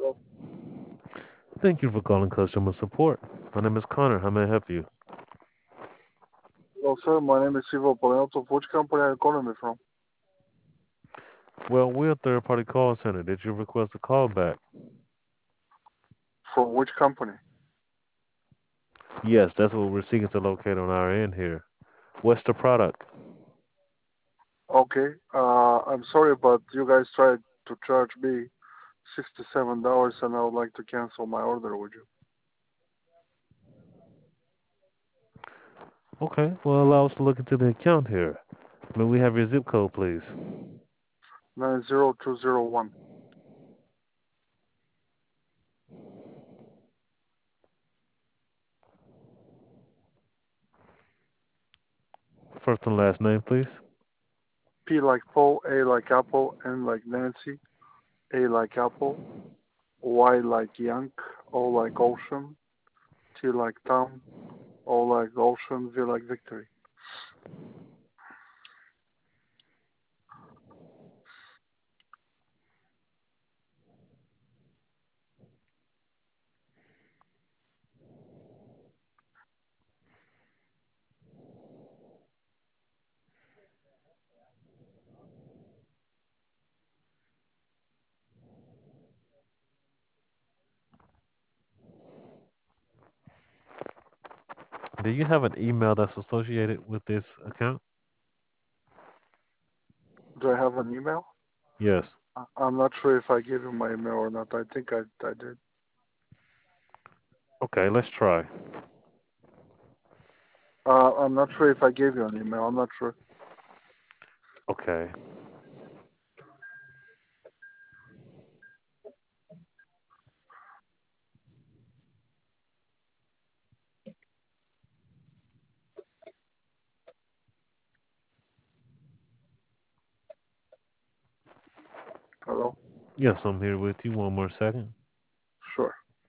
Thank you for calling customer support. My name is Connor. How may I help you? Hello, sir. My name is Ivo Palenotov. Which company are you calling me from? Well, we're a third party call center. Did you request a call back? From which company? Yes, that's what we're seeking to locate on our end here. What's the product? Okay. I'm sorry, but you guys tried to charge me $67, and I would like to cancel my order. Would you? Okay, well, allow us to look into the account here. May we have your zip code, please? 90201. First and last name, please. P like Paul, A like Apple, N like Nancy, A like Apple, Y like Yank, O like Ocean, T like Tom, O like Ocean, V like Victory. Do you have an email that's associated with this account? Do I have an email? Yes. I'm not sure if I gave you my email or not. I think I did. Okay, let's try. I'm not sure if I gave you an email. I'm not sure. Okay. Hello? Yes, I'm here with you. One more second. Sure.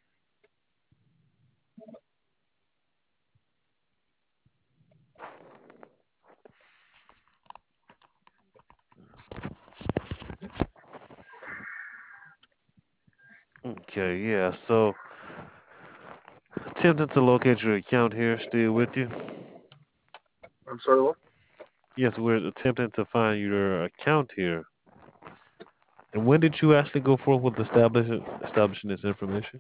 Okay, yeah, so attempting to locate your account here, still with you? I'm sorry, what? Yes, we're attempting to find your account here. And when did you actually go forward with establishing this information?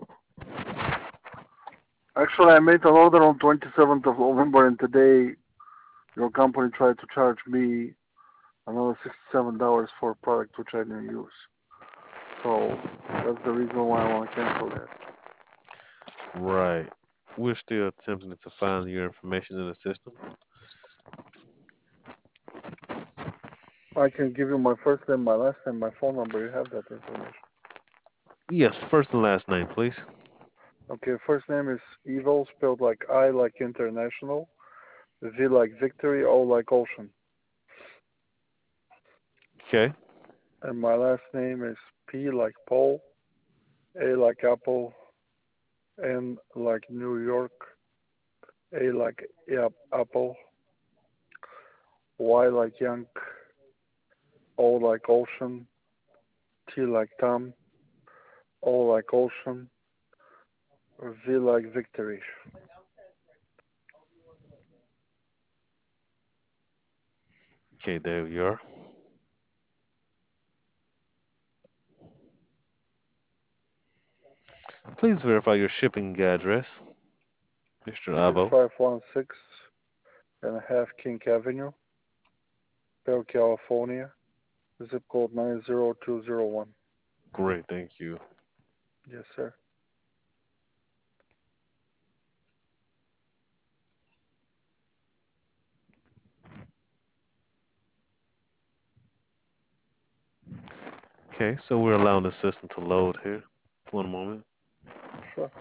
Actually, I made an order on 27th of November, and today your company tried to charge me another $67 for a product which I didn't use. So that's the reason why I want to cancel that. Right. We're still attempting to find your information in the system. I can give you my first name, my last name, my phone number. You have that information. Yes, first and last name, please. Okay, first name is Evil, spelled like I like international, V like victory, O like ocean. Okay. And my last name is P like Paul, A like Apple, N like New York, A like Apple, Y like Yank, O like Ocean, T like Tom, O like Ocean, V like Victory. Okay, there we are. Please verify your shipping address, Mr. Abo. 6516 and a half King Avenue, Bell, California, zip code 90201. Great, thank you. Yes, sir. Okay, so we're allowing the system to load here. One moment. Sure.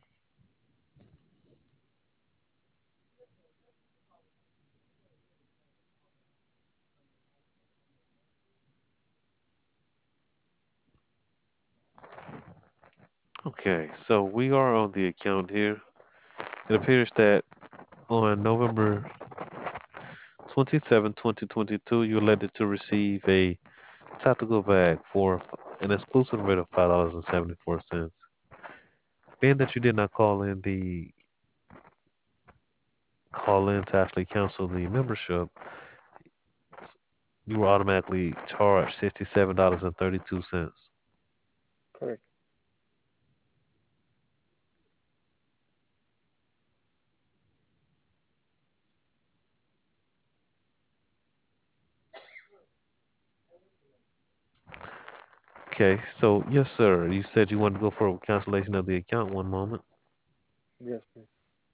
Okay, so we are on the account here. It appears that on November 27, 2022, you elected to receive a tactical bag for an exclusive rate of $5.74. Being that you did not call in to actually cancel the membership, you were automatically charged $67.32. Correct. Okay, so yes, sir. You said you wanted to go for a cancellation of the account. One moment. Yes, please.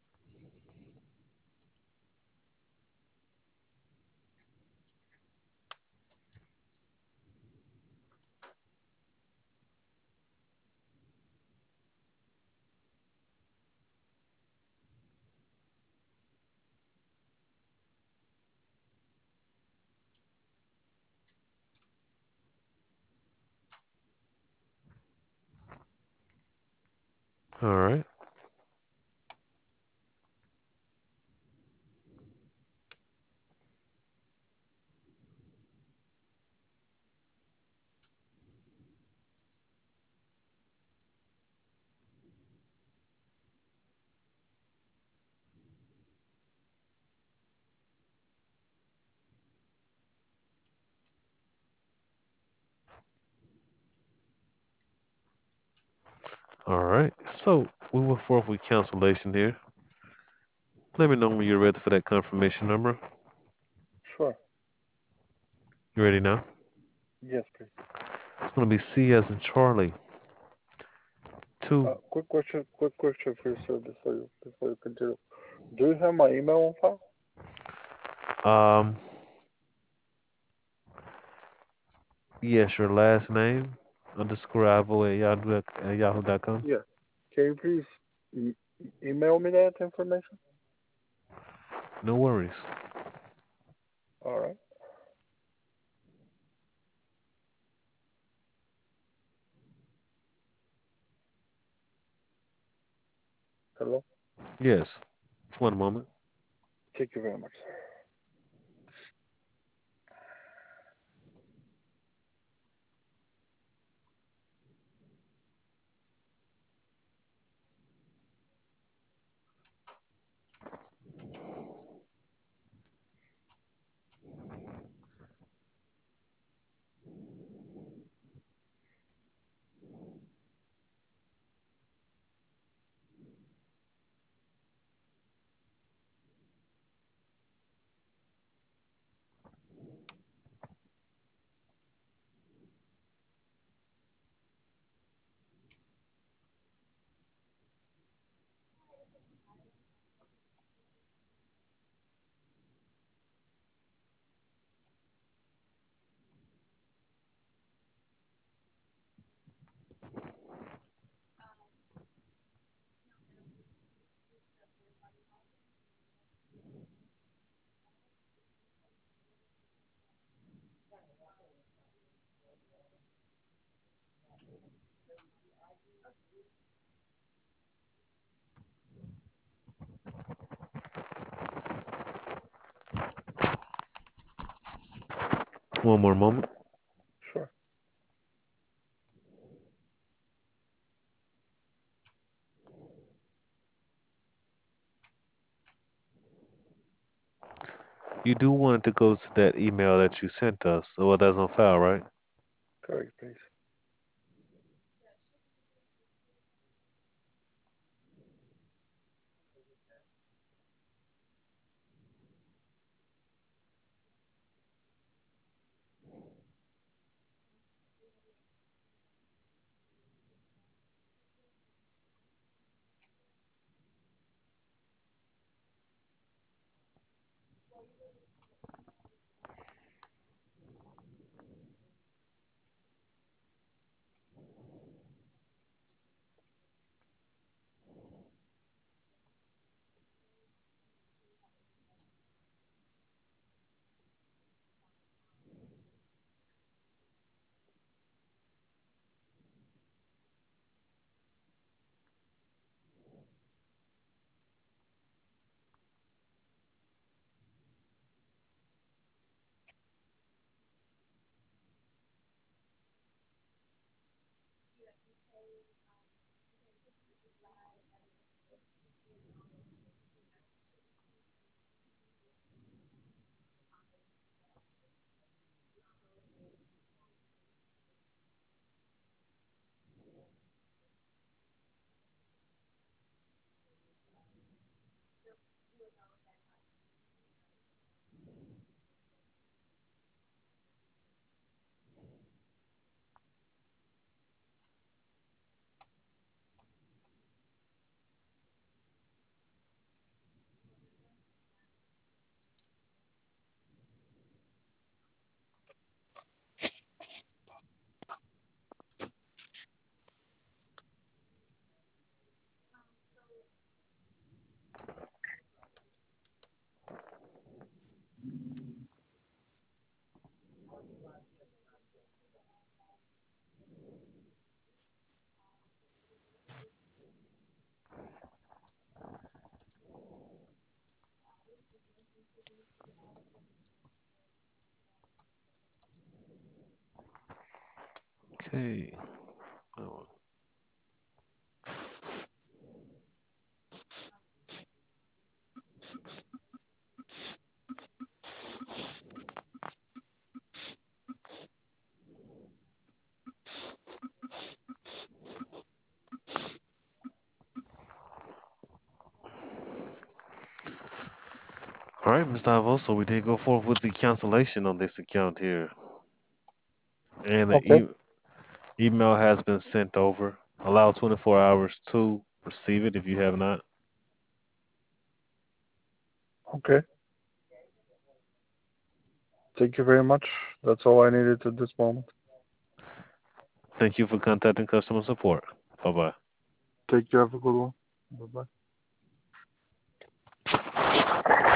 All right. All right. So we went forth with cancellation here. Let me know when you're ready for that confirmation number. Sure. You ready now? Yes, please. It's gonna be C as in Charlie. Two. Quick question for you, sir, before you continue. Do you have my email on file? Um. Yes, your last name underscore Ivo at yahoo.com. Yeah. Can you please email me that information? No worries. All right. Hello. Yes. One moment. Thank you very much, sir. One more moment. Sure. You do want it to go to that email that you sent us. Well, that's on file, right? Correct, please. Okay. Oh, all right, Mr. Ivo. So we did go forth with the cancellation on this account here, and the Okay. email has been sent over. Allow 24 hours to receive it if you have not. Okay. Thank you very much. That's all I needed at this moment. Thank you for contacting customer support. Bye bye. Take care. Have a good one. Bye bye.